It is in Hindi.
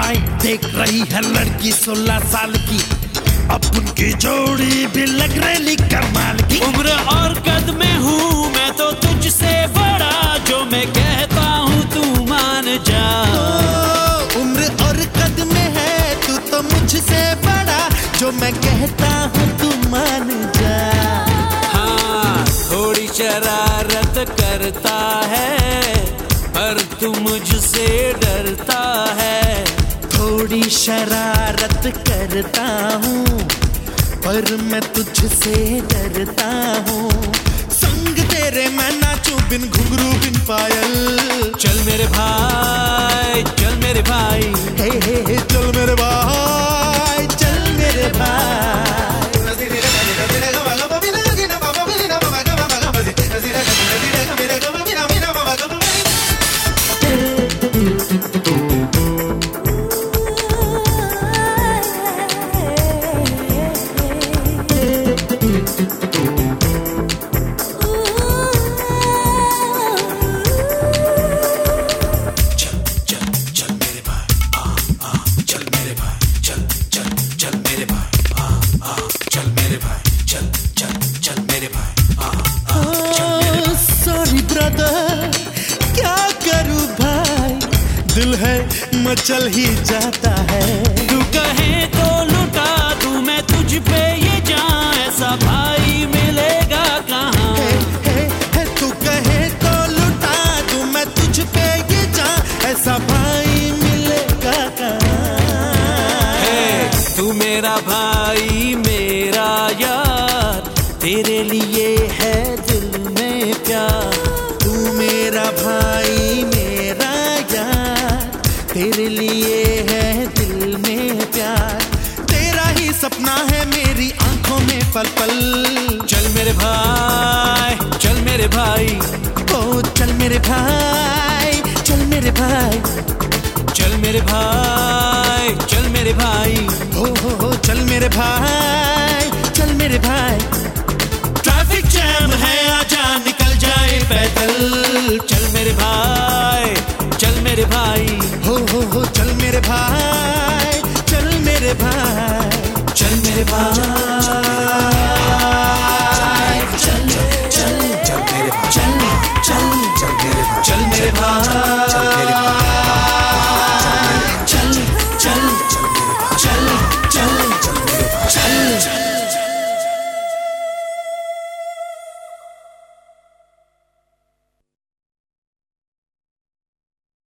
बाएं देख रही है लड़की 16 साल की, अब उनकी जोड़ी भी लग रही कमाल की। उम्र और कद में हूँ मैं तो तुझसे बड़ा, जो मैं कहता हूँ तू मान जा। उम्र और कद में है तू तो मुझसे बड़ा, जो मैं कहता हूँ तू मान जा। हाँ थोड़ी शरारत करता है पर तू मुझसे डरता है। थोड़ी शरारत करता हूँ पर मैं तुझसे डरता हूँ। संग तेरे मैं नाचूं बिन घुंघरू बिन पायल। चल मेरे भाई चल मेरे भाई, हे चल मेरे भाई चल मेरे भाई। क्या करूं भाई, दिल है मचल ही जाता है। तू कहे तो लुटा दूं मैं तुझ पे ये जान, ऐसा भाई मिलेगा कहाँ। तू कहे तो लुटा दूं मैं तुझ पे ये जान, ऐसा भाई मिलेगा कहाँ। तू मेरा भाई मेरा यार, तेरे लिए है दिल में प्यार। मेरा भाई मेरा यार, तेरे लिए है दिल में प्यार। तेरा ही सपना है मेरी आंखों में पल पल। चल मेरे भाई चल मेरे भाई, ओ चल मेरे भाई चल मेरे भाई। चल मेरे भाई चल मेरे भाई, हो चल मेरे भाई चल मेरे भाई। ट्रैफिक जैम है आजा निकल जाए पैदल। चल मेरे भाई चल मेरे भाई, हो चल मेरे भाई चल मेरे भाई चल मेरे भाई।